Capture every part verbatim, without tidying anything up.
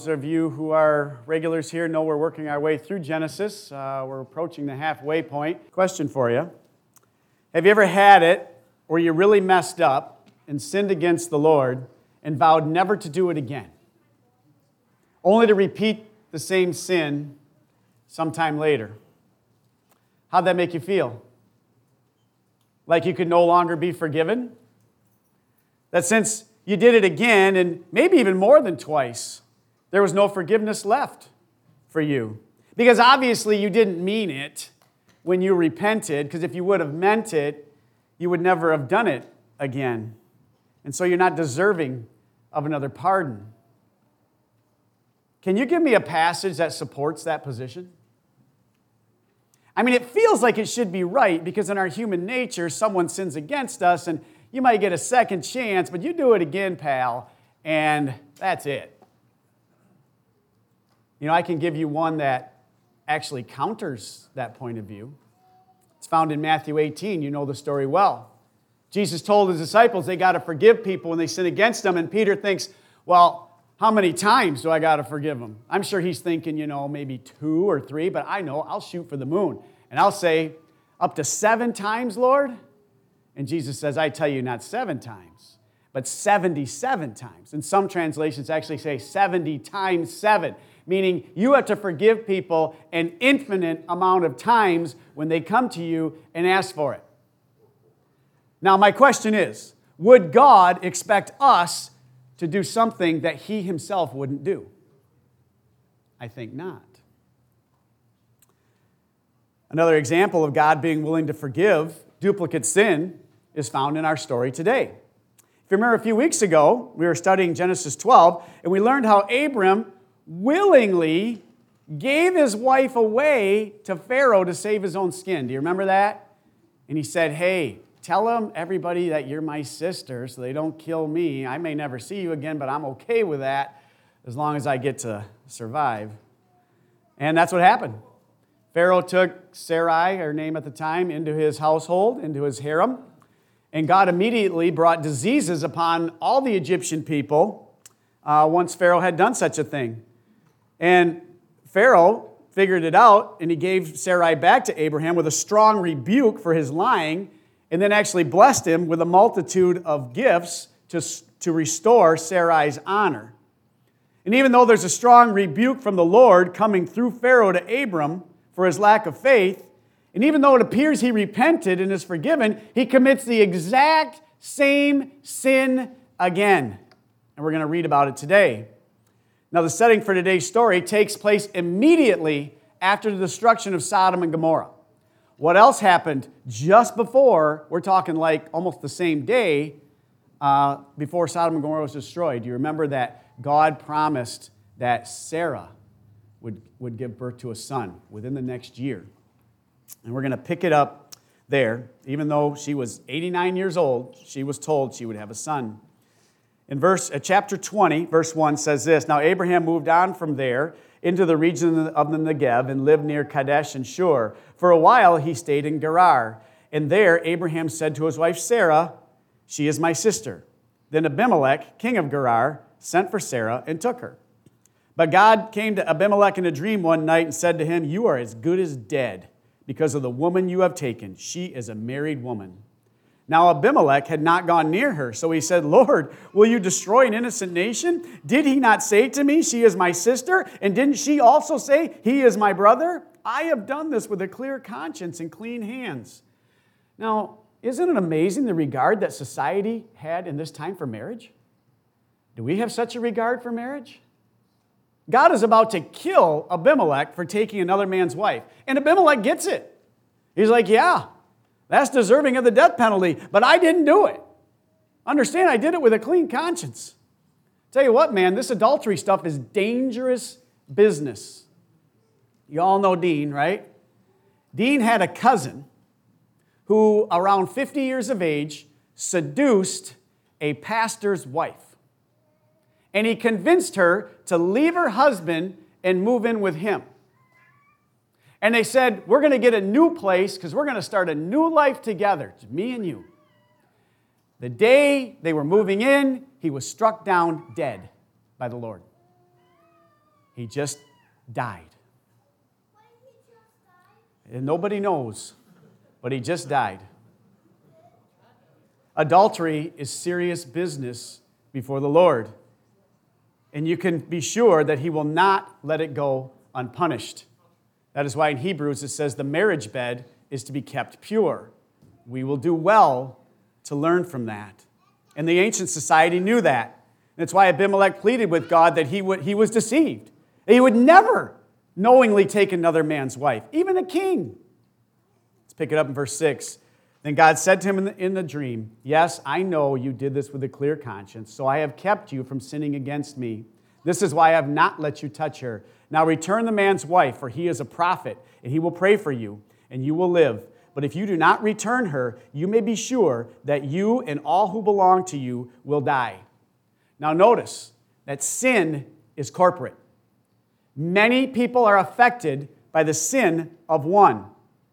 Those of you who are regulars here know we're working our way through Genesis. Uh, we're approaching the halfway point. Question for you. Have you ever had it where you really messed up and sinned against the Lord and vowed never to do it again, only to repeat the same sin sometime later? How'd that make you feel? Like you could no longer be forgiven? That since you did it again, and maybe even more than twice, there was no forgiveness left for you. Because obviously you didn't mean it when you repented, because if you would have meant it, you would never have done it again. And so you're not deserving of another pardon. Can you give me a passage that supports that position? I mean, it feels like it should be right, because in our human nature, someone sins against us, and you might get a second chance, but you do it again, pal, and that's it. You know, I can give you one that actually counters that point of view. It's found in Matthew eighteen. You know the story well. Jesus told his disciples they got to forgive people when they sin against them, and Peter thinks, well, how many times do I got to forgive them? I'm sure he's thinking, you know, maybe two or three, but I know I'll shoot for the moon. And I'll say, up to seven times, Lord? And Jesus says, I tell you, not seven times, but seventy-seven times. And some translations actually say seventy times seven, meaning you have to forgive people an infinite amount of times when they come to you and ask for it. Now, my question is, would God expect us to do something that he himself wouldn't do? I think not. Another example of God being willing to forgive duplicate sin is found in our story today. If you remember a few weeks ago, we were studying Genesis twelve, and we learned how Abram willingly gave his wife away to Pharaoh to save his own skin. Do you remember that? And he said, hey, tell them, everybody, that you're my sister so they don't kill me. I may never see you again, but I'm okay with that as long as I get to survive. And that's what happened. Pharaoh took Sarai, her name at the time, into his household, into his harem, and God immediately brought diseases upon all the Egyptian people uh, once Pharaoh had done such a thing. And Pharaoh figured it out, and he gave Sarai back to Abraham with a strong rebuke for his lying, and then actually blessed him with a multitude of gifts to, to restore Sarai's honor. And even though there's a strong rebuke from the Lord coming through Pharaoh to Abram for his lack of faith, and even though it appears he repented and is forgiven, he commits the exact same sin again. And we're going to read about it today. Now, the setting for today's story takes place immediately after the destruction of Sodom and Gomorrah. What else happened just before, we're talking like almost the same day, uh, before Sodom and Gomorrah was destroyed? Do you remember that God promised that Sarah would, would give birth to a son within the next year? And we're going to pick it up there. Even though she was eighty-nine years old, she was told she would have a son. In verse, uh, chapter twenty, verse one says this, Now Abraham moved on from there into the region of the Negev and lived near Kadesh and Shur. For a while he stayed in Gerar. And there Abraham said to his wife Sarah, She is my sister. Then Abimelech, king of Gerar, sent for Sarah and took her. But God came to Abimelech in a dream one night and said to him, You are as good as dead because of the woman you have taken. She is a married woman. Now Abimelech had not gone near her, so he said, Lord, will you destroy an innocent nation? Did he not say to me, She is my sister? And didn't she also say, He is my brother? I have done this with a clear conscience and clean hands. Now, isn't it amazing the regard that society had in this time for marriage? Do we have such a regard for marriage? God is about to kill Abimelech for taking another man's wife. And Abimelech gets it. He's like, yeah, that's deserving of the death penalty, but I didn't do it. Understand, I did it with a clean conscience. Tell you what, man, this adultery stuff is dangerous business. You all know Dean, right? Dean had a cousin who, around fifty years of age, seduced a pastor's wife. And he convinced her to leave her husband and move in with him. And they said, we're going to get a new place because we're going to start a new life together, me and you. The day they were moving in, he was struck down dead by the Lord. He just died. And nobody knows, but he just died. Adultery is serious business before the Lord. And you can be sure that he will not let it go unpunished. That is why in Hebrews it says the marriage bed is to be kept pure. We will do well to learn from that. And the ancient society knew that. That's why Abimelech pleaded with God that he would, he was deceived. He would never knowingly take another man's wife, even a king. Let's pick it up in verse six. Then God said to him in the, in the dream, yes, I know you did this with a clear conscience, so I have kept you from sinning against me. This is why I have not let you touch her. Now return the man's wife, for he is a prophet, and he will pray for you, and you will live. But if you do not return her, you may be sure that you and all who belong to you will die. Now notice that sin is corporate. Many people are affected by the sin of one.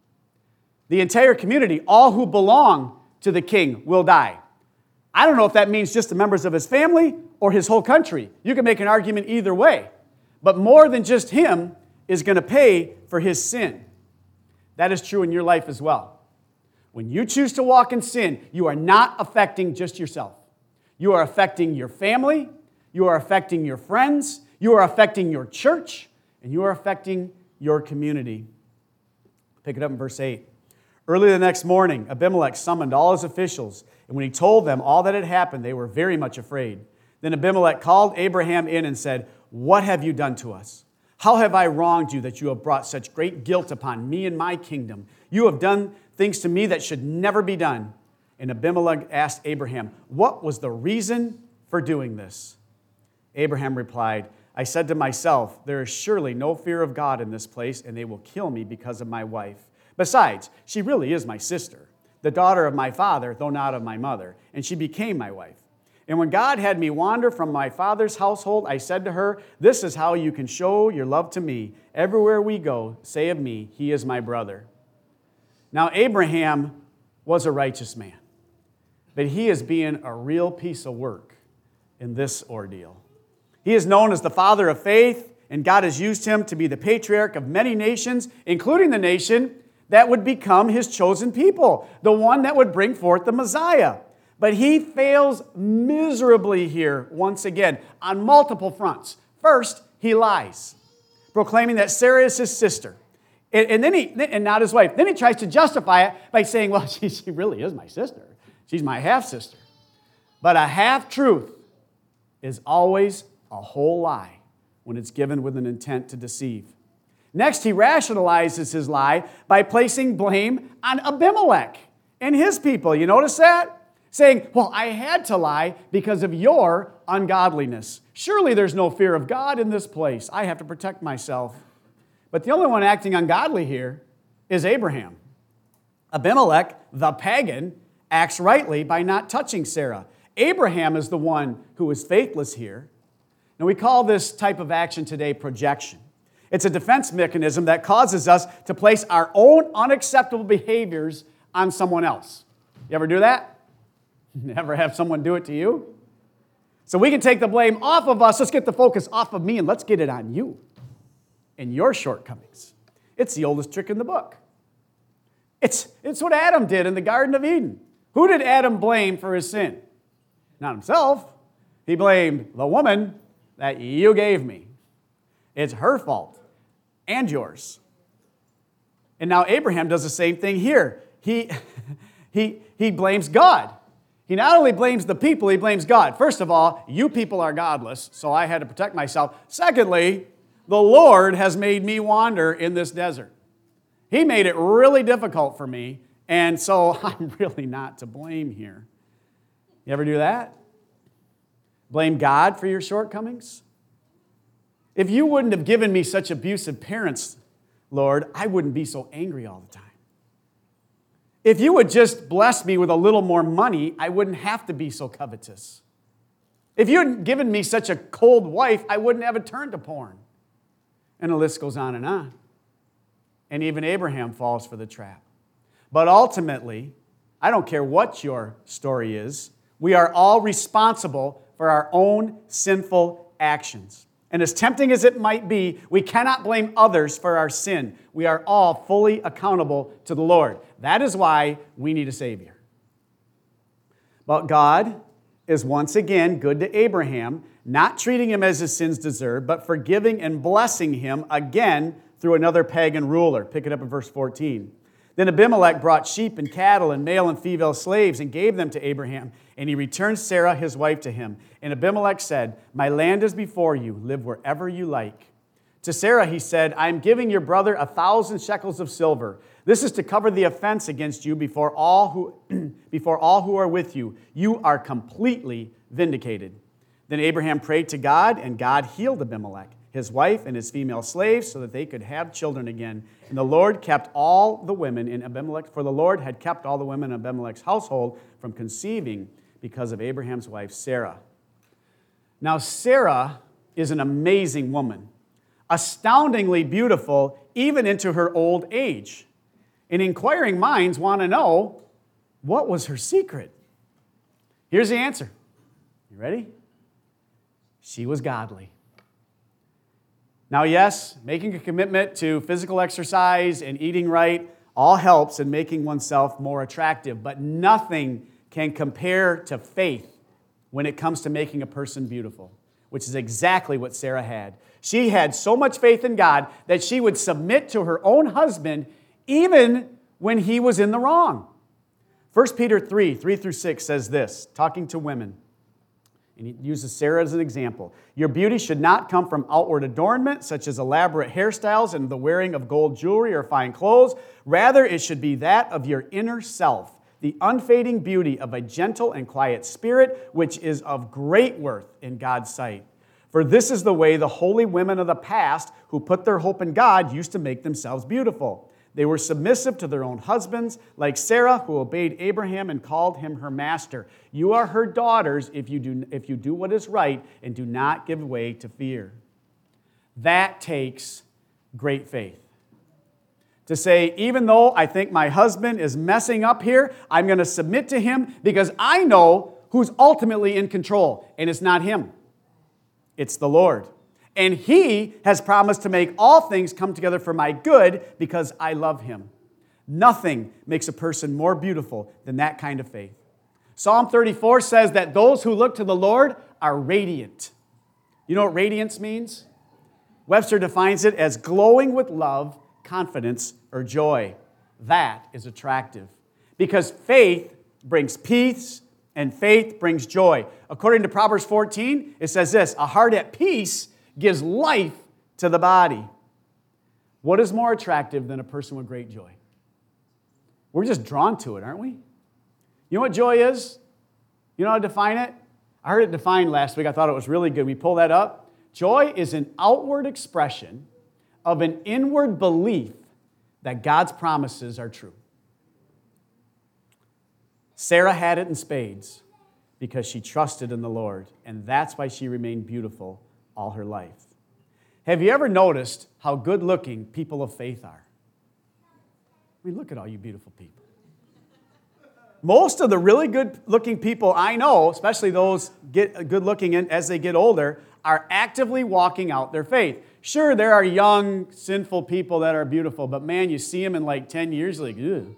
The entire community, all who belong to the king, will die. I don't know if that means just the members of his family or his whole country. You can make an argument either way. But more than just him is going to pay for his sin. That is true in your life as well. When you choose to walk in sin, you are not affecting just yourself. You are affecting your family, you are affecting your friends, you are affecting your church, and you are affecting your community. Pick it up in verse eight. Early the next morning, Abimelech summoned all his officials, and when he told them all that had happened, they were very much afraid. Then Abimelech called Abraham in and said, what have you done to us? How have I wronged you that you have brought such great guilt upon me and my kingdom? You have done things to me that should never be done. And Abimelech asked Abraham, what was the reason for doing this? Abraham replied, I said to myself, there is surely no fear of God in this place, and they will kill me because of my wife. Besides, she really is my sister, the daughter of my father, though not of my mother, and she became my wife. And when God had me wander from my father's household, I said to her, this is how you can show your love to me. Everywhere we go, say of me, he is my brother. Now, Abraham was a righteous man, but he is being a real piece of work in this ordeal. He is known as the father of faith, and God has used him to be the patriarch of many nations, including the nation that would become his chosen people, the one that would bring forth the Messiah. But he fails miserably here once again on multiple fronts. First, he lies, proclaiming that Sarah is his sister, and, and then he and not his wife. Then he tries to justify it by saying, well, she, she really is my sister. She's my half-sister. But a half-truth is always a whole lie when it's given with an intent to deceive. Next, he rationalizes his lie by placing blame on Abimelech and his people. You notice that? Saying, well, I had to lie because of your ungodliness. Surely there's no fear of God in this place. I have to protect myself. But the only one acting ungodly here is Abraham. Abimelech, the pagan, acts rightly by not touching Sarah. Abraham is the one who is faithless here. Now, we call this type of action today projection. It's a defense mechanism that causes us to place our own unacceptable behaviors on someone else. You ever do that? Never have someone do it to you? So we can take the blame off of us. Let's get the focus off of me and let's get it on you and your shortcomings. It's the oldest trick in the book. It's, it's what Adam did in the Garden of Eden. Who did Adam blame for his sin? Not himself. He blamed the woman that you gave me. It's her fault and yours. And now Abraham does the same thing here. He, he, he blames God. He not only blames the people, he blames God. First of all, you people are godless, so I had to protect myself. Secondly, the Lord has made me wander in this desert. He made it really difficult for me, and so I'm really not to blame here. You ever do that? Blame God for your shortcomings? If you wouldn't have given me such abusive parents, Lord, I wouldn't be so angry all the time. If you would just bless me with a little more money, I wouldn't have to be so covetous. If you hadn't given me such a cold wife, I wouldn't have a turn to porn. And the list goes on and on. And even Abraham falls for the trap. But ultimately, I don't care what your story is, we are all responsible for our own sinful actions. And as tempting as it might be, we cannot blame others for our sin. We are all fully accountable to the Lord. That is why we need a Savior. But God is once again good to Abraham, not treating him as his sins deserve, but forgiving and blessing him again through another pagan ruler. Pick it up in verse fourteen. Then Abimelech brought sheep and cattle and male and female slaves and gave them to Abraham, and he returned Sarah his wife to him. And Abimelech said, "My land is before you, live wherever you like." To Sarah he said, "I am giving your brother a thousand shekels of silver. This is to cover the offense against you before all who, before all who are with you. You are completely vindicated." Then Abraham prayed to God, and God healed Abimelech, his wife, and his female slaves, so that they could have children again. And the Lord kept all the women in Abimelech, for the Lord had kept all the women in Abimelech's household from conceiving because of Abraham's wife, Sarah. Now, Sarah is an amazing woman, astoundingly beautiful, even into her old age. And inquiring minds want to know, what was her secret? Here's the answer. You ready? She was godly. Now, yes, making a commitment to physical exercise and eating right all helps in making oneself more attractive, but nothing can compare to faith when it comes to making a person beautiful, which is exactly what Sarah had. She had so much faith in God that she would submit to her own husband even when he was in the wrong. First Peter three, three through six says this, talking to women. And he uses Sarah as an example. Your beauty should not come from outward adornment, such as elaborate hairstyles and the wearing of gold jewelry or fine clothes. Rather, it should be that of your inner self, the unfading beauty of a gentle and quiet spirit, which is of great worth in God's sight. For this is the way the holy women of the past who put their hope in God used to make themselves beautiful. They were submissive to their own husbands, like Sarah, who obeyed Abraham and called him her master. You are her daughters if you do, if you do what is right and do not give way to fear. That takes great faith. To say, even though I think my husband is messing up here, I'm going to submit to him because I know who's ultimately in control, and it's not him. It's the Lord. And he has promised to make all things come together for my good because I love him. Nothing makes a person more beautiful than that kind of faith. Psalm thirty-four says that those who look to the Lord are radiant. You know what radiance means? Webster defines it as glowing with love, confidence, or joy. That is attractive because faith brings peace and faith brings joy. According to Proverbs fourteen, it says this, a heart at peace gives life to the body. What is more attractive than a person with great joy? We're just drawn to it, aren't we? You know what joy is? You know how to define it? I heard it defined last week. I thought it was really good. We pull that up. Joy is an outward expression of an inward belief that God's promises are true. Sarah had it in spades because she trusted in the Lord, and that's why she remained beautiful all her life. Have you ever noticed how good-looking people of faith are? I mean, look at all you beautiful people. Most of the really good-looking people I know, especially those get good-looking as they get older, are actively walking out their faith. Sure, there are young, sinful people that are beautiful, but man, you see them in like ten years, like, ew.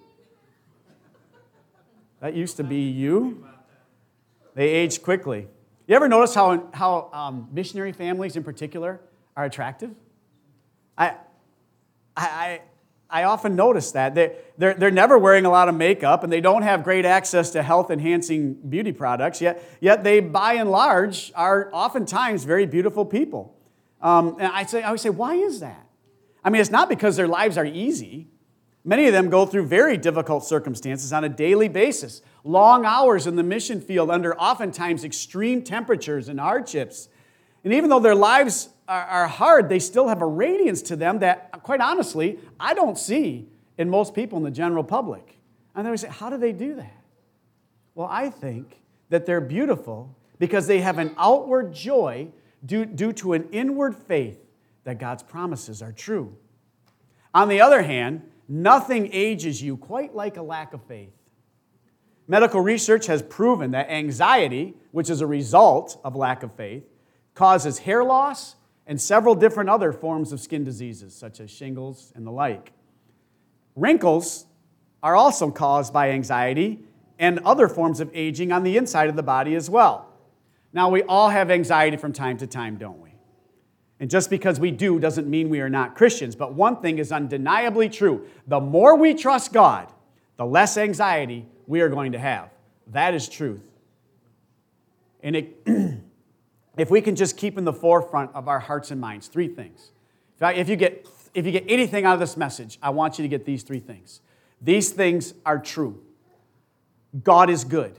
That used to be you. They age quickly. You ever notice how, how um, missionary families in particular are attractive? I, I, I often notice that. They, they're, they're never wearing a lot of makeup, and they don't have great access to health-enhancing beauty products, yet, yet they, by and large, are oftentimes very beautiful people. Um, and I, say, I always say, why is that? I mean, it's not because their lives are easy. Many of them go through very difficult circumstances on a daily basis, long hours in the mission field under oftentimes extreme temperatures and hardships. And even though their lives are, are hard, they still have a radiance to them that, quite honestly, I don't see in most people in the general public. And they would say, how do they do that? Well, I think that they're beautiful because they have an outward joy due, due to an inward faith that God's promises are true. On the other hand, nothing ages you quite like a lack of faith. Medical research has proven that anxiety, which is a result of lack of faith, causes hair loss and several different other forms of skin diseases, such as shingles and the like. Wrinkles are also caused by anxiety and other forms of aging on the inside of the body as well. Now, we all have anxiety from time to time, don't we? And just because we do doesn't mean we are not Christians. But one thing is undeniably true. The more we trust God, the less anxiety we are going to have. That is truth. And it, if we can just keep in the forefront of our hearts and minds three things. If you get, if you get anything out of this message, I want you to get these three things. These things are true. God is good.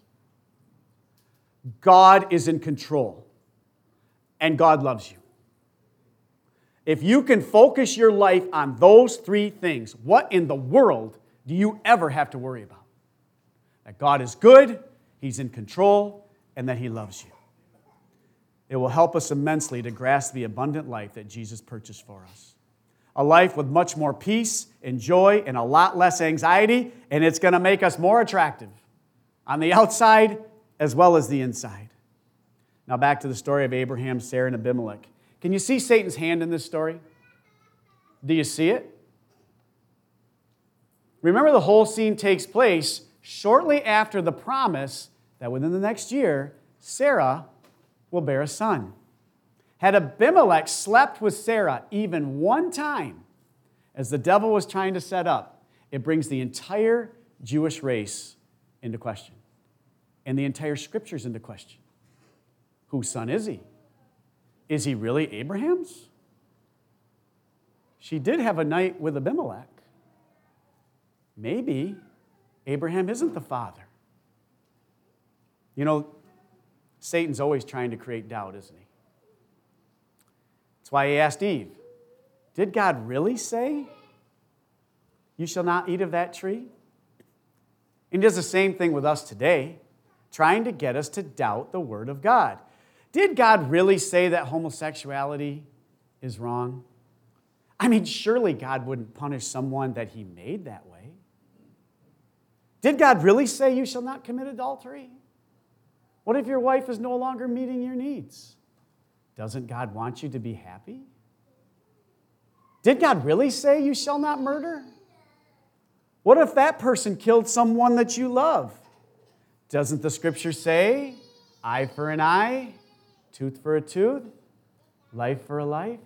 God is in control. And God loves you. If you can focus your life on those three things, what in the world do you ever have to worry about? That God is good, He's in control, and that He loves you. It will help us immensely to grasp the abundant life that Jesus purchased for us. A life with much more peace and joy and a lot less anxiety, and it's going to make us more attractive on the outside as well as the inside. Now back to the story of Abraham, Sarah, and Abimelech. Can you see Satan's hand in this story? Do you see it? Remember, the whole scene takes place shortly after the promise that within the next year, Sarah will bear a son. Had Abimelech slept with Sarah even one time, as the devil was trying to set up, it brings the entire Jewish race into question and the entire scriptures into question. Whose son is he? Is he really Abraham's? She did have a night with Abimelech. Maybe Abraham isn't the father. You know, Satan's always trying to create doubt, isn't he? That's why he asked Eve, did God really say, you shall not eat of that tree? And he does the same thing with us today, trying to get us to doubt the Word of God. Did God really say that homosexuality is wrong? I mean, surely God wouldn't punish someone that He made that way. Did God really say you shall not commit adultery? What if your wife is no longer meeting your needs? Doesn't God want you to be happy? Did God really say you shall not murder? What if that person killed someone that you love? Doesn't the Scripture say, eye for an eye, tooth for a tooth, life for a life?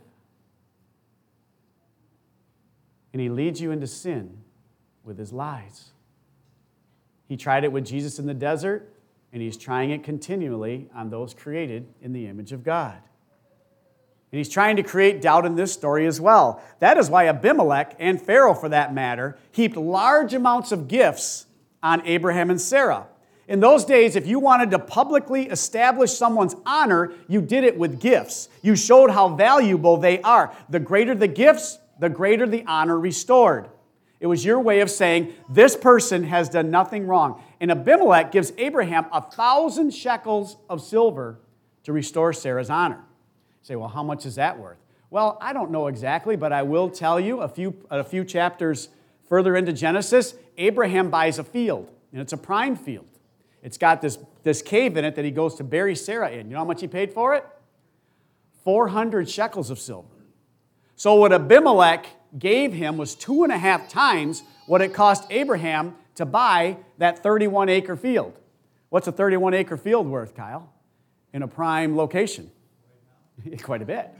And he leads you into sin with his lies. He tried it with Jesus in the desert, and he's trying it continually on those created in the image of God. And he's trying to create doubt in this story as well. That is why Abimelech, and Pharaoh for that matter, heaped large amounts of gifts on Abraham and Sarah. In those days, if you wanted to publicly establish someone's honor, you did it with gifts. You showed how valuable they are. The greater the gifts, the greater the honor restored. It was your way of saying, this person has done nothing wrong. And Abimelech gives Abraham a thousand shekels of silver to restore Sarah's honor. You say, well, how much is that worth? Well, I don't know exactly, but I will tell you a few, a few chapters further into Genesis, Abraham buys a field, and it's a prime field. It's got this, this cave in it that he goes to bury Sarah in. You know how much he paid for it? four hundred shekels of silver. So what Abimelech gave him was two and a half times what it cost Abraham to buy that thirty-one acre field. What's a thirty-one acre field worth, Kyle? In a prime location? Quite a bit.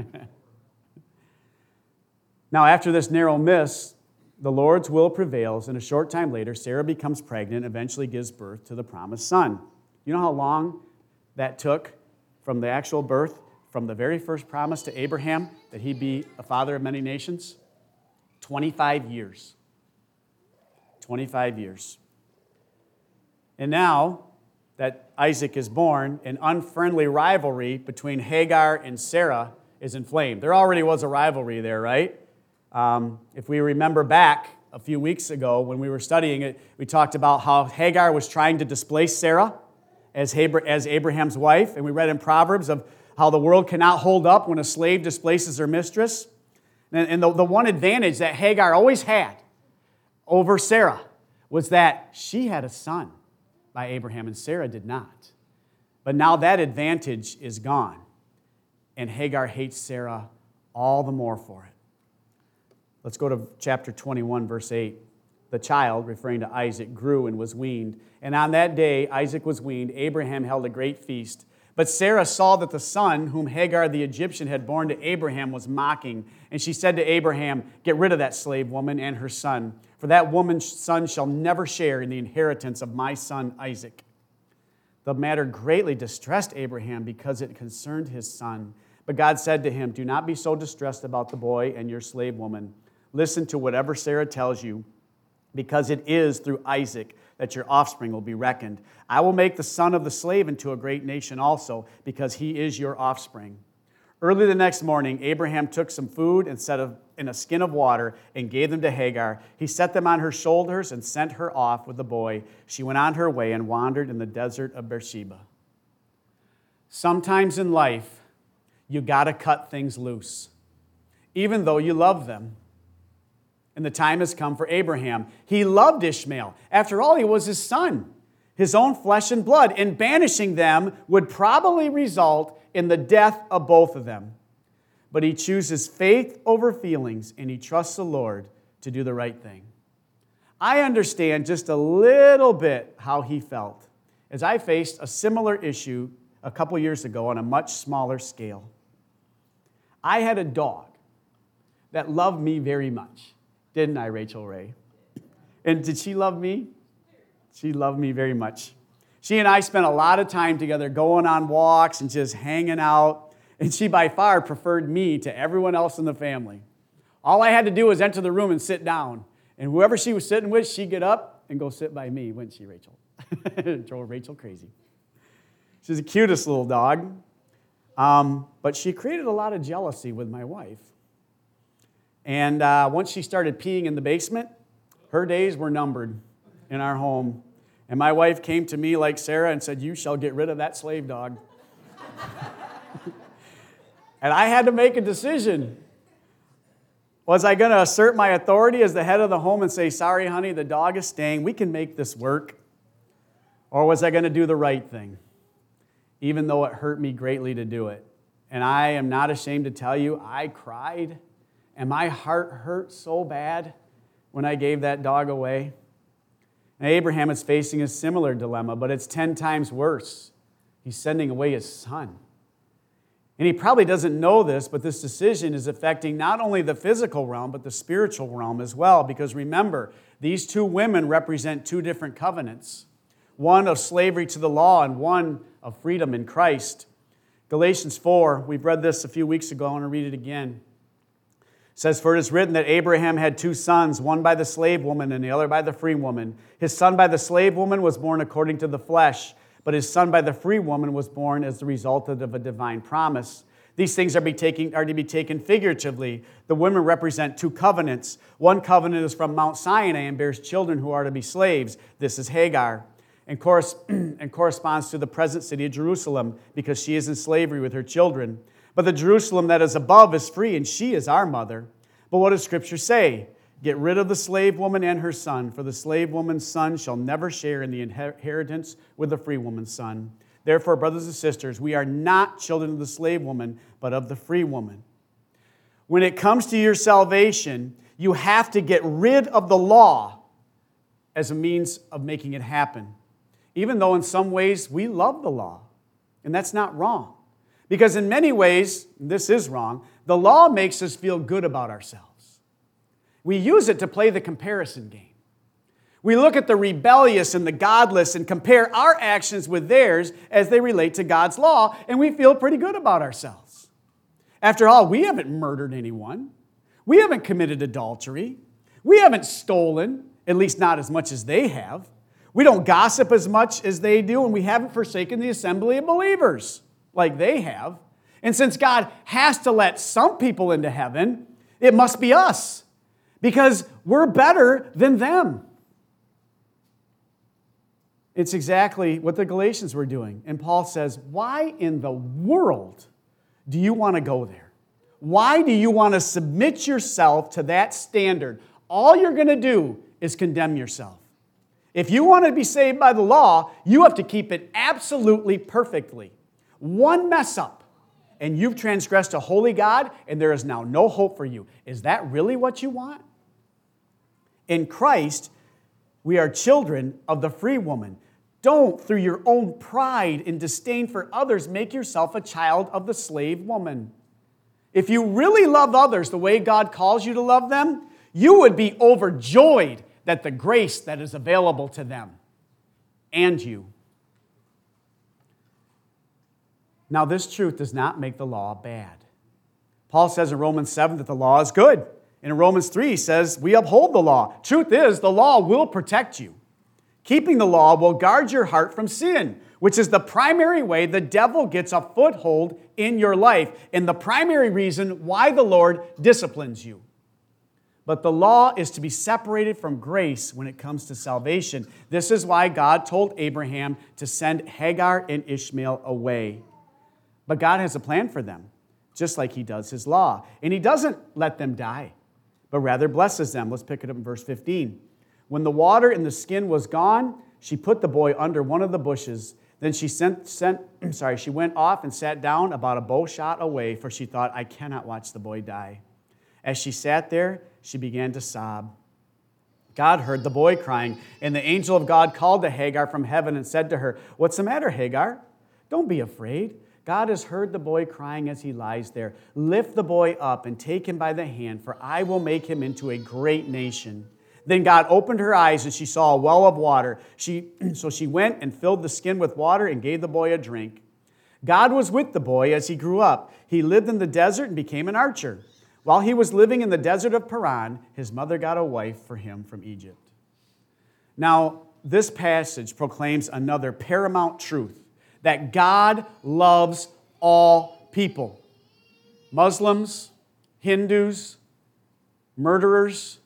Now, after this narrow miss, the Lord's will prevails, and a short time later, Sarah becomes pregnant and eventually gives birth to the promised son. You know how long that took from the actual birth, from the very first promise to Abraham that he'd be a father of many nations? twenty-five years. twenty-five years. And now that Isaac is born, an unfriendly rivalry between Hagar and Sarah is inflamed. There already was a rivalry there, right? Um, if we remember back a few weeks ago when we were studying it, we talked about how Hagar was trying to displace Sarah as Abraham's wife, and we read in Proverbs of how the world cannot hold up when a slave displaces her mistress. And the, the one advantage that Hagar always had over Sarah was that she had a son by Abraham and Sarah did not. But now that advantage is gone. and Hagar hates Sarah all the more for it. Let's go to chapter twenty-one, verse eight. The child, referring to Isaac, grew and was weaned. And on that day Isaac was weaned. Abraham held a great feast. But Sarah saw that the son whom Hagar the Egyptian had borne to Abraham was mocking. And she said to Abraham, "Get rid of that slave woman and her son, for that woman's son shall never share in the inheritance of my son Isaac." The matter greatly distressed Abraham because it concerned his son. But God said to him, "Do not be so distressed about the boy and your slave woman. Listen to whatever Sarah tells you, because it is through Isaac that your offspring will be reckoned. I will make the son of the slave into a great nation also, because he is your offspring." Early the next morning, Abraham took some food and set in a skin of water and gave them to Hagar. He set them on her shoulders and sent her off with the boy. She went on her way and wandered in the desert of Beersheba. Sometimes in life, you got to cut things loose, even though you love them. And the time has come for Abraham. He loved Ishmael. After all, he was his son, his own flesh and blood, and banishing them would probably result in the death of both of them. But he chooses faith over feelings, and he trusts the Lord to do the right thing. I understand just a little bit how he felt as I faced a similar issue a couple years ago on a much smaller scale. I had a dog that loved me very much. Didn't I, Rachel Ray? And did she love me? She loved me very much. She and I spent a lot of time together going on walks and just hanging out. And she by far preferred me to everyone else in the family. All I had to do was enter the room and sit down. And whoever she was sitting with, she'd get up and go sit by me, wouldn't she, Rachel? Drove Rachel crazy. She's the cutest little dog. Um, but she created a lot of jealousy with my wife. And uh, once she started peeing in the basement, her days were numbered in our home. And my wife came to me like Sarah and said, "You shall get rid of that slave dog." And I had to make a decision. Was I going to assert my authority as the head of the home and say, "Sorry, honey, the dog is staying. We can make this work"? Or was I going to do the right thing, even though it hurt me greatly to do it? And I am not ashamed to tell you, I cried. And my heart hurt so bad when I gave that dog away. And Abraham is facing a similar dilemma, but it's ten times worse. He's sending away his son. And he probably doesn't know this, but this decision is affecting not only the physical realm, but the spiritual realm as well. Because remember, these two women represent two different covenants. One of slavery to the law and one of freedom in Christ. Galatians four, we've read this a few weeks ago. I want to read it again. It says, "For it is written that Abraham had two sons, one by the slave woman and the other by the free woman. His son by the slave woman was born according to the flesh, but his son by the free woman was born as the result of a divine promise. These things are, be taken, are to be taken figuratively. The women represent two covenants. One covenant is from Mount Sinai and bears children who are to be slaves. This is Hagar, and, corres- and corresponds to the present city of Jerusalem because she is in slavery with her children. But the Jerusalem that is above is free, and she is our mother. But what does Scripture say? Get rid of the slave woman and her son, for the slave woman's son shall never share in the inheritance with the free woman's son. Therefore, brothers and sisters, we are not children of the slave woman, but of the free woman." When it comes to your salvation, you have to get rid of the law as a means of making it happen. Even though in some ways we love the law, and that's not wrong. Because in many ways, this is wrong, the law makes us feel good about ourselves. We use it to play the comparison game. We look at the rebellious and the godless and compare our actions with theirs as they relate to God's law, and we feel pretty good about ourselves. After all, we haven't murdered anyone. We haven't committed adultery. We haven't stolen, at least not as much as they have. We don't gossip as much as they do, and we haven't forsaken the assembly of believers like they have. And since God has to let some people into heaven, it must be us, because we're better than them. It's exactly what the Galatians were doing. And Paul says, why in the world do you want to go there? Why do you want to submit yourself to that standard? All you're going to do is condemn yourself. If you want to be saved by the law, you have to keep it absolutely perfectly. One mess up, and you've transgressed a holy God, and there is now no hope for you. Is that really what you want? In Christ, we are children of the free woman. Don't, through your own pride and disdain for others, make yourself a child of the slave woman. If you really love others the way God calls you to love them, you would be overjoyed at the grace that is available to them and you. Now, this truth does not make the law bad. Paul says in Romans seven that the law is good. And in Romans three, he says, we uphold the law. Truth is, the law will protect you. Keeping the law will guard your heart from sin, which is the primary way the devil gets a foothold in your life and the primary reason why the Lord disciplines you. But the law is to be separated from grace when it comes to salvation. This is why God told Abraham to send Hagar and Ishmael away. But God has a plan for them, just like he does his law. And he doesn't let them die, but rather blesses them. Let's pick it up in verse fifteen. When the water in the skin was gone, she put the boy under one of the bushes. Then she sent, sent sorry, she went off and sat down about a bow shot away, for she thought, I cannot watch the boy die. As she sat there, she began to sob. God heard the boy crying, and the angel of God called to Hagar from heaven and said to her, What's the matter, Hagar? Don't be afraid. God has heard the boy crying as he lies there. Lift the boy up and take him by the hand, for I will make him into a great nation. Then God opened her eyes, and she saw a well of water. She, so she went and filled the skin with water and gave the boy a drink. God was with the boy as he grew up. He lived in the desert and became an archer. While he was living in the desert of Paran, his mother got a wife for him from Egypt. Now, this passage proclaims another paramount truth, that God loves all people. Muslims, Hindus, murderers,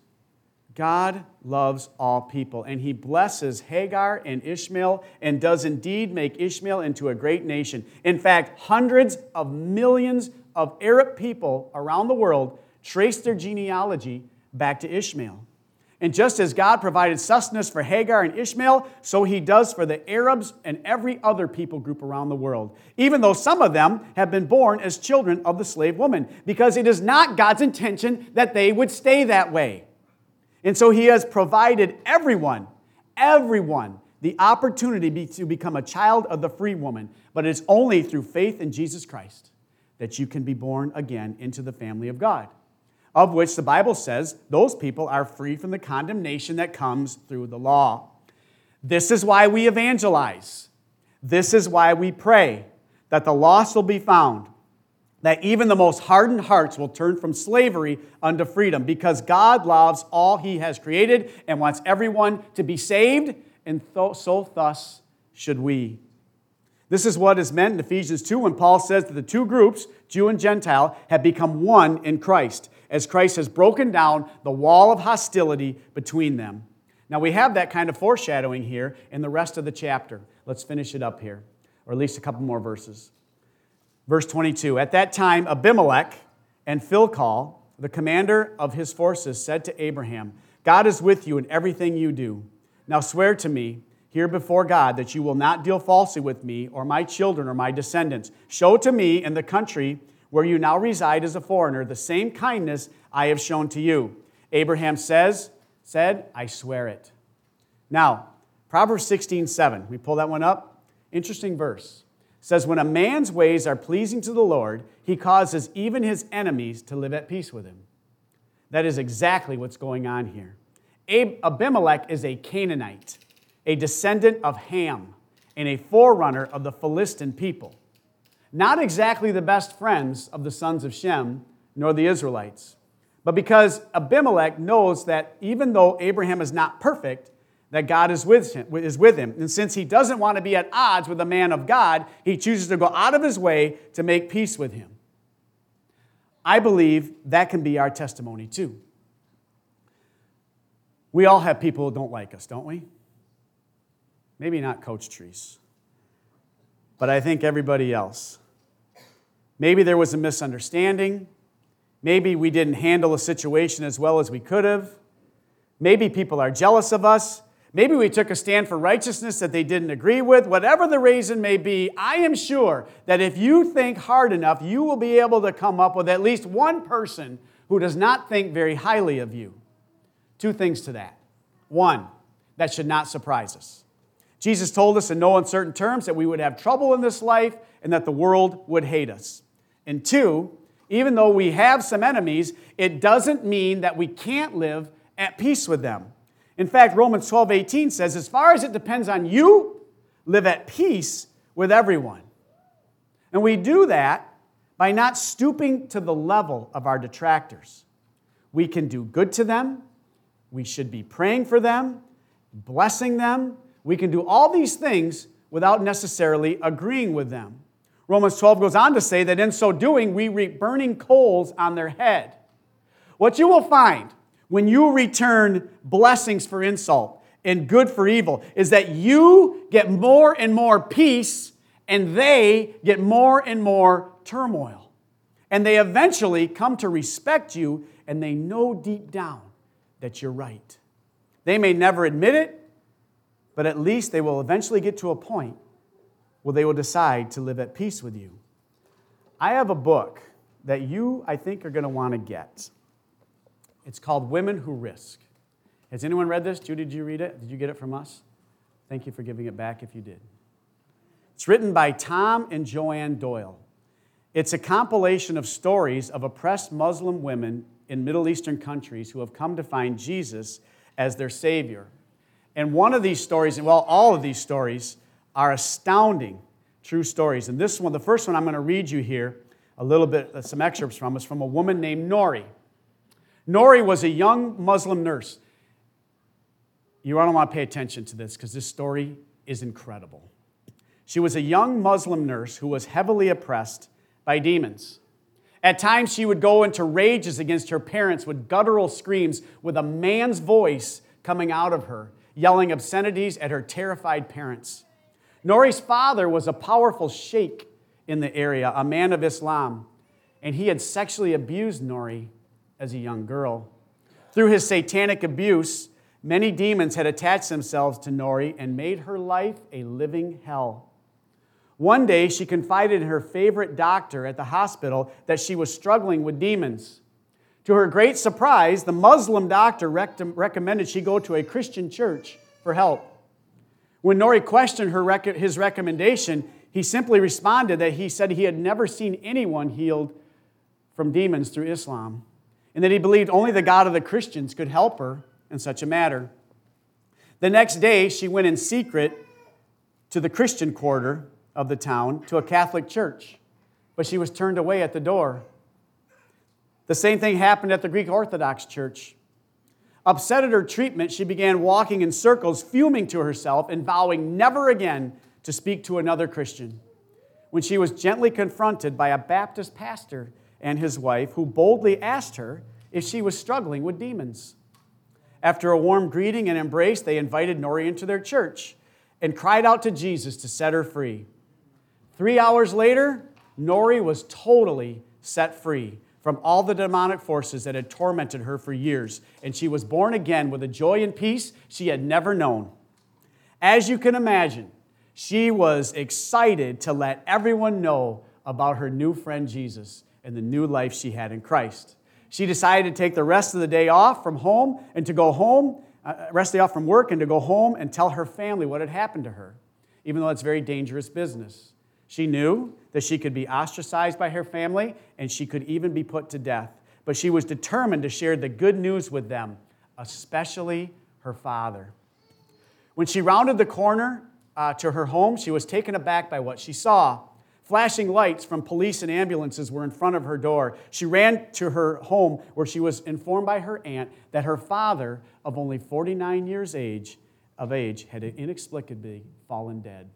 God loves all people, and he blesses Hagar and Ishmael and does indeed make Ishmael into a great nation. In fact, hundreds of millions of Arab people around the world trace their genealogy back to Ishmael. And just as God provided sustenance for Hagar and Ishmael, so he does for the Arabs and every other people group around the world, even though some of them have been born as children of the slave woman, because it is not God's intention that they would stay that way. And so he has provided everyone, everyone, the opportunity to become a child of the free woman. But it's only through faith in Jesus Christ that you can be born again into the family of God, of which the Bible says those people are free from the condemnation that comes through the law. This is why we evangelize. This is why we pray that the lost will be found, that even the most hardened hearts will turn from slavery unto freedom, because God loves all he has created and wants everyone to be saved, and th- so thus should we. This is what is meant in Ephesians two when Paul says that the two groups, Jew and Gentile, have become one in Christ, as Christ has broken down the wall of hostility between them. Now we have that kind of foreshadowing here in the rest of the chapter. Let's finish it up here, or at least a couple more verses. Verse twenty-two, at that time Abimelech and Philcol, the commander of his forces, said to Abraham, God is with you in everything you do. Now swear to me here before God that you will not deal falsely with me or my children or my descendants. Show to me in the country where you now reside as a foreigner the same kindness I have shown to you. Abraham says, said, I swear it. Now, Proverbs sixteen seven, we pull that one up. Interesting verse. Says, when a man's ways are pleasing to the Lord, he causes even his enemies to live at peace with him. That is exactly what's going on here. Abimelech is a Canaanite, a descendant of Ham, and a forerunner of the Philistine people. Not exactly the best friends of the sons of Shem, nor the Israelites. But because Abimelech knows that even though Abraham is not perfect, that God is with him, is with him. And since he doesn't want to be at odds with a man of God, he chooses to go out of his way to make peace with him. I believe that can be our testimony too. We all have people who don't like us, don't we? Maybe not Coach Treese, but I think everybody else. Maybe there was a misunderstanding. Maybe we didn't handle a situation as well as we could have. Maybe people are jealous of us. Maybe we took a stand for righteousness that they didn't agree with. Whatever the reason may be, I am sure that if you think hard enough, you will be able to come up with at least one person who does not think very highly of you. Two things to that. One, that should not surprise us. Jesus told us in no uncertain terms that we would have trouble in this life and that the world would hate us. And two, even though we have some enemies, it doesn't mean that we can't live at peace with them. In fact, Romans twelve eighteen says, as far as it depends on you, live at peace with everyone. And we do that by not stooping to the level of our detractors. We can do good to them. We should be praying for them, blessing them. We can do all these things without necessarily agreeing with them. Romans twelve goes on to say that in so doing, we reap burning coals on their head. What you will find when you return blessings for insult and good for evil is that you get more and more peace and they get more and more turmoil. And they eventually come to respect you and they know deep down that you're right. They may never admit it, but at least they will eventually get to a point where they will decide to live at peace with you. I have a book that you, I think, are going to want to get. It's called Women Who Risk. Has anyone read this? Judy, did you read it? Did you get it from us? Thank you for giving it back if you did. It's written by Tom and Joanne Doyle. It's a compilation of stories of oppressed Muslim women in Middle Eastern countries who have come to find Jesus as their Savior. And one of these stories, and well, all of these stories are astounding true stories. And this one, the first one I'm going to read you here, a little bit, uh, some excerpts from, is from a woman named Nori. Nori was a young Muslim nurse. You don't want to pay attention to this because this story is incredible. She was a young Muslim nurse who was heavily oppressed by demons. At times, she would go into rages against her parents with guttural screams with a man's voice coming out of her, yelling obscenities at her terrified parents. Nori's father was a powerful sheikh in the area, a man of Islam, and he had sexually abused Nori as a young girl. Through his satanic abuse, many demons had attached themselves to Nori and made her life a living hell. One day, she confided in her favorite doctor at the hospital that she was struggling with demons. To her great surprise, the Muslim doctor rec- recommended she go to a Christian church for help. When Nori questioned her rec- his recommendation, he simply responded that he said he had never seen anyone healed from demons through Islam, and that he believed only the God of the Christians could help her in such a matter. The next day, she went in secret to the Christian quarter of the town, to a Catholic church, but she was turned away at the door. The same thing happened at the Greek Orthodox Church. Upset at her treatment, she began walking in circles, fuming to herself and vowing never again to speak to another Christian. When she was gently confronted by a Baptist pastor and his wife, who boldly asked her if she was struggling with demons. After a warm greeting and embrace, they invited Nori into their church and cried out to Jesus to set her free. Three hours later, Nori was totally set free from all the demonic forces that had tormented her for years, and she was born again with a joy and peace she had never known. As you can imagine, she was excited to let everyone know about her new friend Jesus and the new life she had in Christ. She decided to take the rest of the day off from home and to go home, uh, rest of the day off from work and to go home and tell her family what had happened to her, even though it's very dangerous business. She knew that she could be ostracized by her family and she could even be put to death. But she was determined to share the good news with them, especially her father. When she rounded the corner uh, to her home, she was taken aback by what she saw. Flashing lights from police and ambulances were in front of her door. She ran to her home where she was informed by her aunt that her father, of only forty-nine years age, of age had inexplicably fallen dead.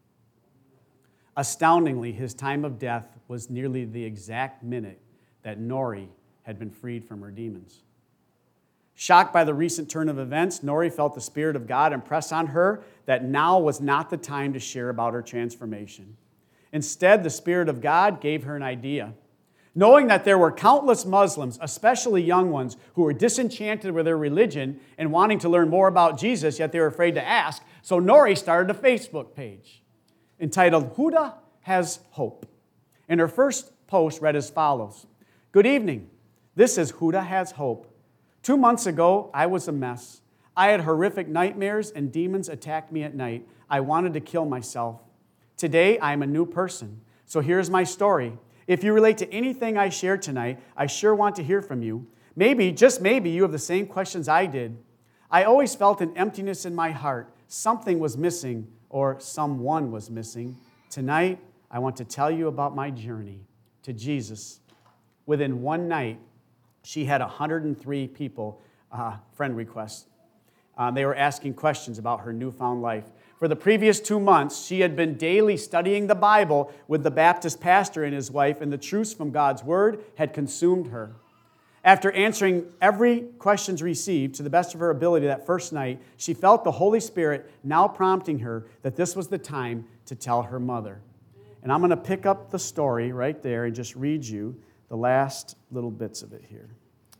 Astoundingly, his time of death was nearly the exact minute that Nori had been freed from her demons. Shocked by the recent turn of events, Nori felt the Spirit of God impress on her that now was not the time to share about her transformation. Instead, the Spirit of God gave her an idea. Knowing that there were countless Muslims, especially young ones, who were disenchanted with their religion and wanting to learn more about Jesus, yet they were afraid to ask, so Nori started a Facebook page entitled Huda Has Hope. And her first post read as follows: Good evening. This is Huda Has Hope. Two months ago, I was a mess. I had horrific nightmares and demons attacked me at night. I wanted to kill myself. Today, I am a new person. So here's my story. If you relate to anything I shared tonight, I sure want to hear from you. Maybe, just maybe, you have the same questions I did. I always felt an emptiness in my heart. Something was missing, or someone was missing. Tonight, I want to tell you about my journey to Jesus. Within one night, she had one hundred three people, uh, friend requests. Uh, they were asking questions about her newfound life. For the previous two months, she had been daily studying the Bible with the Baptist pastor and his wife, and the truths from God's Word had consumed her. After answering every question received to the best of her ability that first night, she felt the Holy Spirit now prompting her that this was the time to tell her mother. And I'm going to pick up the story right there and just read you the last little bits of it here.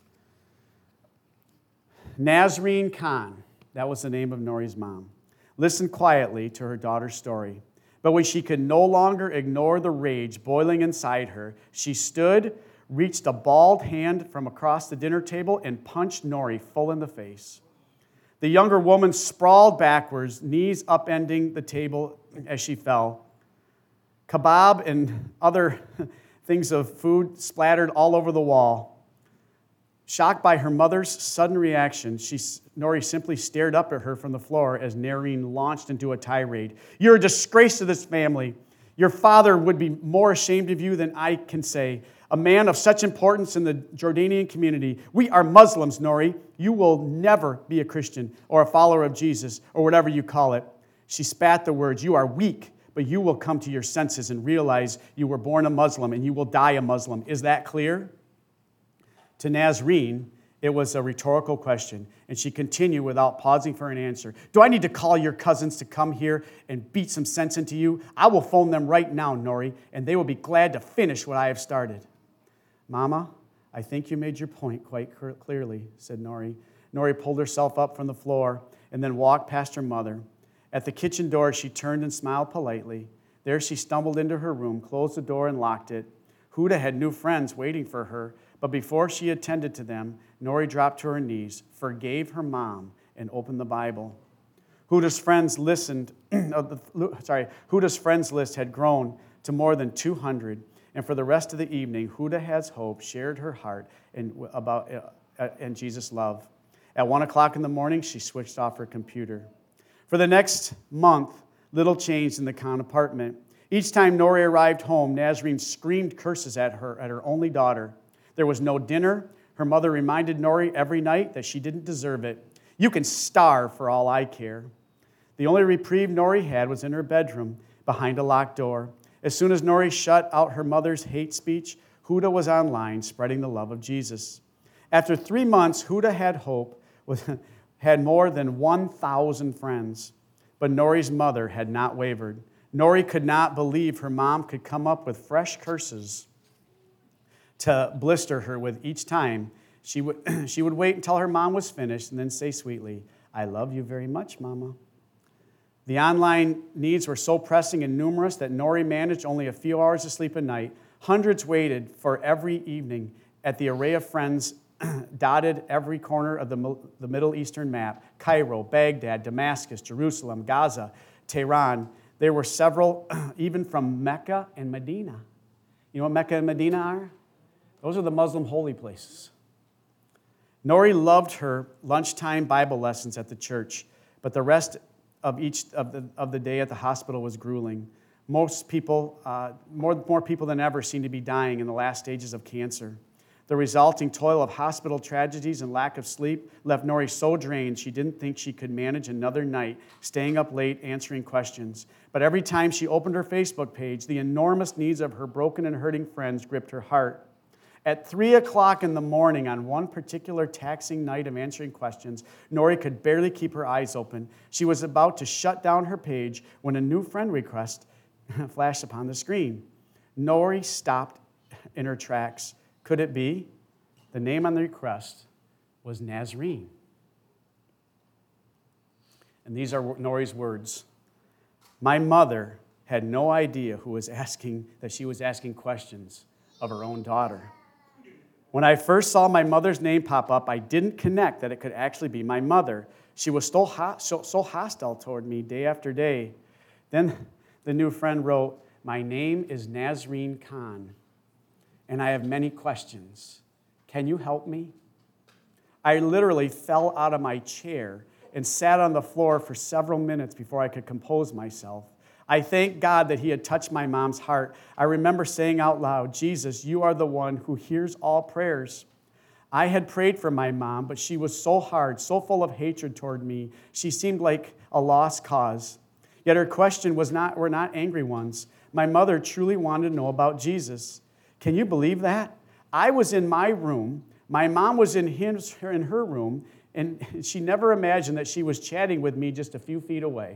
Nazreen Khan, that was the name of Nori's mom, listened quietly to her daughter's story. But when she could no longer ignore the rage boiling inside her, she stood, reached a bald hand from across the dinner table, and punched Nori full in the face. The younger woman sprawled backwards, knees upending the table as she fell. Kebab and other things of food splattered all over the wall. Shocked by her mother's sudden reaction, she, Nori simply stared up at her from the floor as Nazreen launched into a tirade. You're a disgrace to this family. Your father would be more ashamed of you than I can say. A man of such importance in the Jordanian community. We are Muslims, Nori. You will never be a Christian or a follower of Jesus or whatever you call it. She spat the words, you are weak, but you will come to your senses and realize you were born a Muslim and you will die a Muslim. Is that clear? To Nazreen, it was a rhetorical question, and she continued without pausing for an answer. Do I need to call your cousins to come here and beat some sense into you? I will phone them right now, Nori, and they will be glad to finish what I have started. Mama, I think you made your point quite clearly, said Nori. Nori pulled herself up from the floor and then walked past her mother. At the kitchen door, she turned and smiled politely. There she stumbled into her room, closed the door, and locked it. Huda had new friends waiting for her, but before she attended to them, Nori dropped to her knees, forgave her mom, and opened the Bible. Huda's friends listened. sorry, Huda's friends list had grown to more than two hundred, and for the rest of the evening, Huda Has Hope shared her heart and about uh, and Jesus' love. At one o'clock in the morning, she switched off her computer. For the next month, little changed in the Khan apartment. Each time Nori arrived home, Nazreen screamed curses at her, at her only daughter. There was no dinner. Her mother reminded Nori every night that she didn't deserve it. You can starve for all I care. The only reprieve Nori had was in her bedroom, behind a locked door. As soon as Nori shut out her mother's hate speech, Huda was online spreading the love of Jesus. After three months, Huda Had Hope was, had more than one thousand friends. But Nori's mother had not wavered. Nori could not believe her mom could come up with fresh curses to blister her with each time. She would, she would wait until her mom was finished and then say sweetly, I love you very much, Mama. The online needs were so pressing and numerous that Nori managed only a few hours of sleep a night. Hundreds waited for every evening at the array of friends dotted every corner of the, the Middle Eastern map. Cairo, Baghdad, Damascus, Jerusalem, Gaza, Tehran. There were several, even from Mecca and Medina. You know what Mecca and Medina are? Those are the Muslim holy places. Nori loved her lunchtime Bible lessons at the church, but the rest of each of the, of the day at the hospital was grueling. Most people, uh, more, more people than ever, seemed to be dying in the last stages of cancer. The resulting toil of hospital tragedies and lack of sleep left Nori so drained she didn't think she could manage another night staying up late answering questions. But every time she opened her Facebook page, the enormous needs of her broken and hurting friends gripped her heart. At three o'clock in the morning on one particular taxing night of answering questions, Nori could barely keep her eyes open. She was about to shut down her page when a new friend request flashed upon the screen. Nori stopped in her tracks. Could it be? The name on the request was Nazarene. And these are Nori's words. My mother had no idea who was asking, that she was asking questions of her own daughter. When I first saw my mother's name pop up, I didn't connect that it could actually be my mother. She was so, ho- so, so hostile toward me day after day. Then the new friend wrote, my name is Nazarene Khan, and I have many questions. Can you help me? I literally fell out of my chair and sat on the floor for several minutes before I could compose myself. I thank God that he had touched my mom's heart. I remember saying out loud, Jesus, you are the one who hears all prayers. I had prayed for my mom, but she was so hard, so full of hatred toward me. She seemed like a lost cause. Yet her question was not, were not angry ones. My mother truly wanted to know about Jesus. Can you believe that? I was in my room. My mom was in, his, in her room, and she never imagined that she was chatting with me just a few feet away.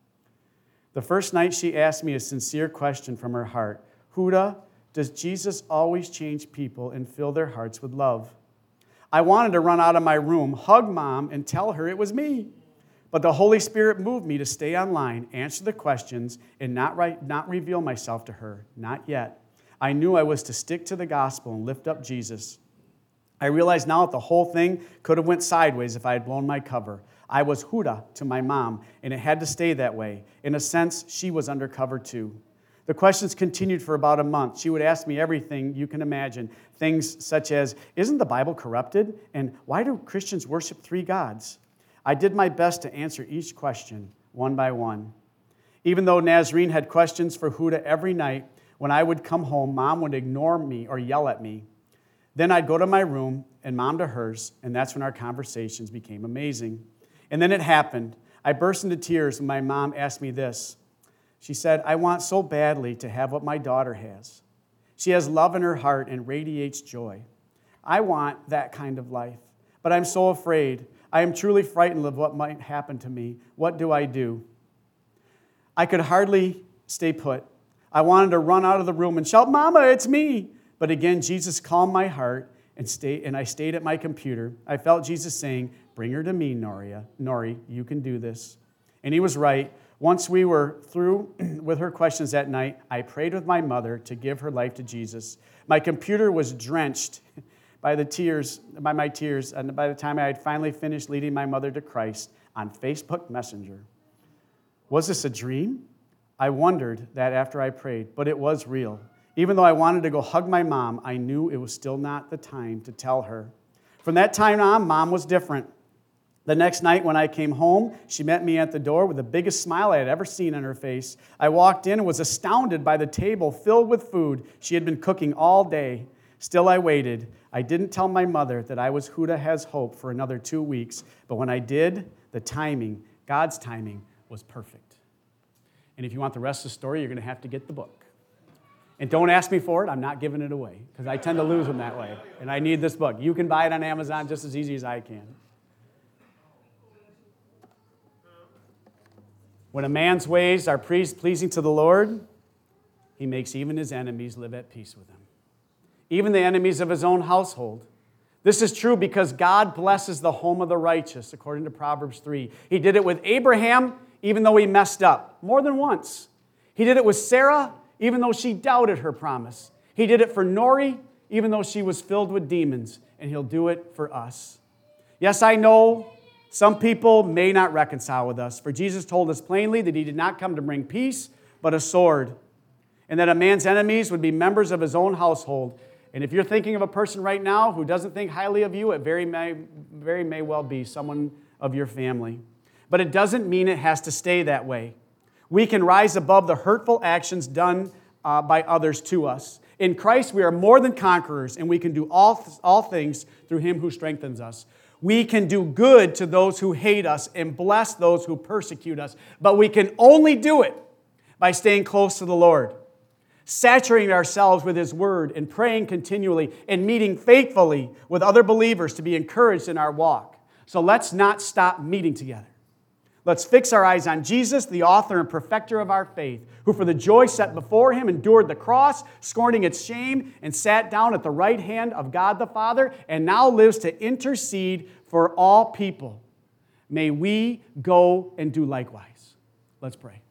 The first night she asked me a sincere question from her heart. Huda, does Jesus always change people and fill their hearts with love? I wanted to run out of my room, hug Mom, and tell her it was me. But the Holy Spirit moved me to stay online, answer the questions, and not, write, not reveal myself to her. Not yet. I knew I was to stick to the gospel and lift up Jesus. I realize now that the whole thing could have went sideways if I had blown my cover. I was Huda to my mom, and it had to stay that way. In a sense, she was undercover too. The questions continued for about a month. She would ask me everything you can imagine. Things such as, isn't the Bible corrupted? And why do Christians worship three gods? I did my best to answer each question one by one. Even though Nazarene had questions for Huda every night, when I would come home, Mom would ignore me or yell at me. Then I'd go to my room and Mom to hers, and that's when our conversations became amazing. And then it happened. I burst into tears when my mom asked me this. She said, I want so badly to have what my daughter has. She has love in her heart and radiates joy. I want that kind of life, but I'm so afraid. I am truly frightened of what might happen to me. What do I do? I could hardly stay put. I wanted to run out of the room and shout, Mama, it's me. But again, Jesus calmed my heart, and, stay, and I stayed at my computer. I felt Jesus saying, bring her to me, Noria. Nori, you can do this. And he was right. Once we were through with her questions that night, I prayed with my mother to give her life to Jesus. My computer was drenched by the tears, by my tears, and by the time I had finally finished leading my mother to Christ on Facebook Messenger. Was this a dream? I wondered that after I prayed, but it was real. Even though I wanted to go hug my mom, I knew it was still not the time to tell her. From that time on, Mom was different. The next night when I came home, she met me at the door with the biggest smile I had ever seen on her face. I walked in and was astounded by the table filled with food she had been cooking all day. Still, I waited. I didn't tell my mother that I was Huda Has Hope for another two weeks, but when I did, the timing, God's timing, was perfect. And if you want the rest of the story, you're going to have to get the book. And don't ask me for it. I'm not giving it away because I tend to lose them that way. And I need this book. You can buy it on Amazon just as easy as I can. When a man's ways are pleasing to the Lord, he makes even his enemies live at peace with him. Even the enemies of his own household. This is true because God blesses the home of the righteous, according to Proverbs three. He did it with Abraham, even though he messed up more than once. He did it with Sarah, even though she doubted her promise. He did it for Nori, even though she was filled with demons, and he'll do it for us. Yes, I know some people may not reconcile with us, for Jesus told us plainly that he did not come to bring peace, but a sword, and that a man's enemies would be members of his own household. And if you're thinking of a person right now who doesn't think highly of you, it very may, very may well be someone of your family. But it doesn't mean it has to stay that way. We can rise above the hurtful actions done uh, by others to us. In Christ, we are more than conquerors, and we can do all, all things through him who strengthens us. We can do good to those who hate us and bless those who persecute us, but we can only do it by staying close to the Lord, saturating ourselves with his word and praying continually and meeting faithfully with other believers to be encouraged in our walk. So let's not stop meeting together. Let's fix our eyes on Jesus, the author and perfecter of our faith, who for the joy set before him endured the cross, scorning its shame, and sat down at the right hand of God the Father, and now lives to intercede for all people. May we go and do likewise. Let's pray.